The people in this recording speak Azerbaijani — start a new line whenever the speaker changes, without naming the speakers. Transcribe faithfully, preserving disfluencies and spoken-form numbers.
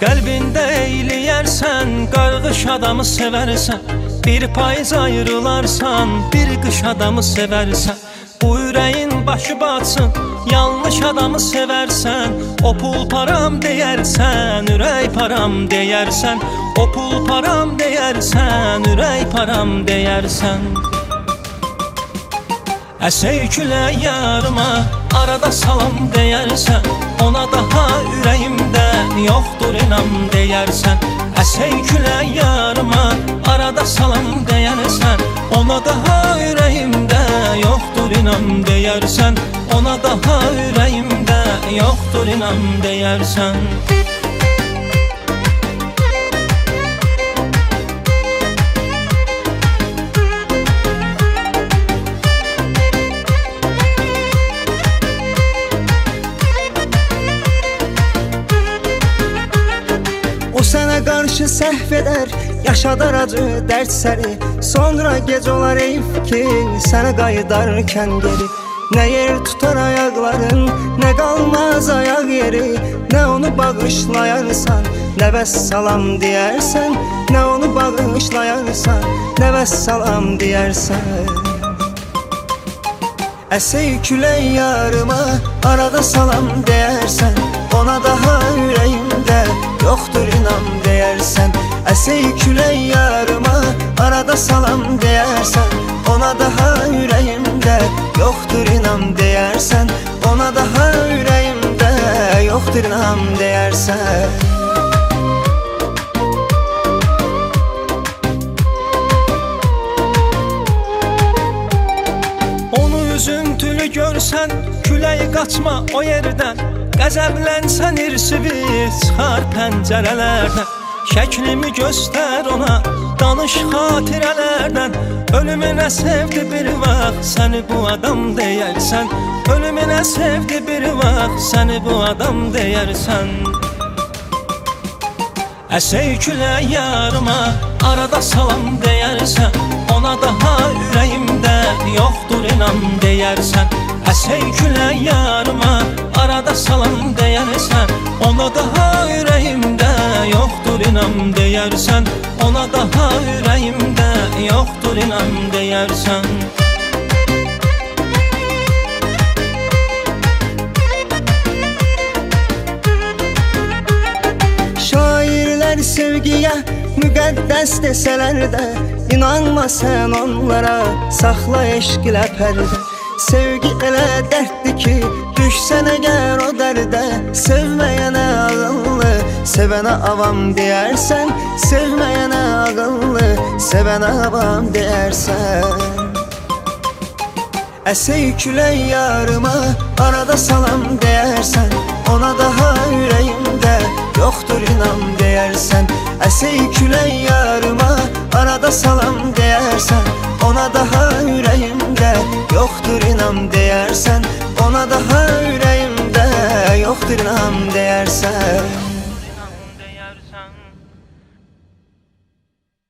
Qəlbində eyləyərsən, qarğış adamı sevərsən. Bir payız ayrılarsan, bir qış adamı sevərsən. Bu ürəyin başı batsın, yanlış adamı sevərsən. O pul param deyərsən, ürək param deyərsən. O pul param deyərsən, ürək param deyərsən. Əsey külək yarıma, arada salam deyərsən. Ona daha ürəyimdə yoxdur inam deyərsən. Əsey külək yarıma, arada salam deyərsən. Ona daha ürəyimdə yoxdur inam deyərsən. Ona daha ürəyimdə yoxdur inam deyərsən.
O sənə qarşı səhv edər, yaşadar acı dərd səri. Sonra gec olar ey fikir, sənə qayıdarkən geri. Nə yer tutar ayaqların, nə qalmaz ayaq yeri. Nə onu bağışlayarsan, nə vəssalam deyərsən. Nə onu bağışlayarsan, nə vəssalam deyərsən. Əsey külək yarıma, arada salam deyərsən. Ona daha ürəyimdə yoxdur inam deyərsən. Əsey külək yarıma, arada salam deyərsən. Ona daha ürəyimdə yoxdur inam deyərsən. Ona daha ürəyimdə yoxdur inam deyərsən.
Onu üzüntülü görsən, külək qaçma o yerdən. Qəzəblənsən irsivi çıxar pəncərələrdən. Şəklimi göstər ona, danış xatirələrdən. Ölümünə sevdi bir vaxt, səni bu adam deyərsən. Ölümünə sevdi bir vaxt, səni bu adam deyərsən. Əsey külək yarıma, arada salam deyərsən. Ona daha ürəyimdə yoxdur inam deyərsən. Əsey külək yarıma, arada salam deyərsən. Ona daha ürəyimdə yoxdur inam deyərsən. Ona daha ürəyimdə yoxdur inam deyərsən.
Şairlər sevgiyə müqəddəs desələr də, İnanma sən onlara, saxla eşqilə pərdə. Sevgi elə dərddir ki, düşsən əgər o dərdə. Sevməyənə ağıllı, sevənə avam deyərsən. Sevməyənə ağıllı, sevənə avam deyərsən. Əsey külək yarıma, arada salam deyərsən. Ona daha ürəyimdə yoxdur inam deyərsən. Əsey külək yarıma, arada salam deyərsən. Ona daha ürəyimdə yoxdur inam deyərsən. Ona daha ürəyimdə yoxdur inam deyərsən.